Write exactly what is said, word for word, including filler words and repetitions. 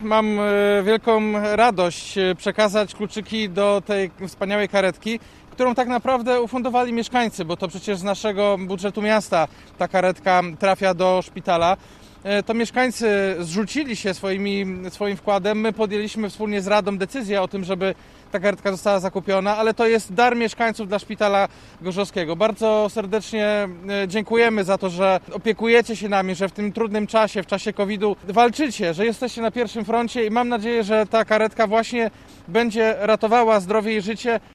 Mam wielką radość przekazać kluczyki do tej wspaniałej karetki, którą tak naprawdę ufundowali mieszkańcy, bo to przecież z naszego budżetu miasta ta karetka trafia do szpitala. To mieszkańcy zrzucili się swoimi, swoim wkładem. My podjęliśmy wspólnie z Radą decyzję o tym, żeby ta karetka została zakupiona, ale to jest dar mieszkańców dla Szpitala Gorzowskiego. Bardzo serdecznie dziękujemy za to, że opiekujecie się nami, że w tym trudnym czasie, w czasie kowida walczycie, że jesteście na pierwszym froncie i mam nadzieję, że ta karetka właśnie będzie ratowała zdrowie i życie.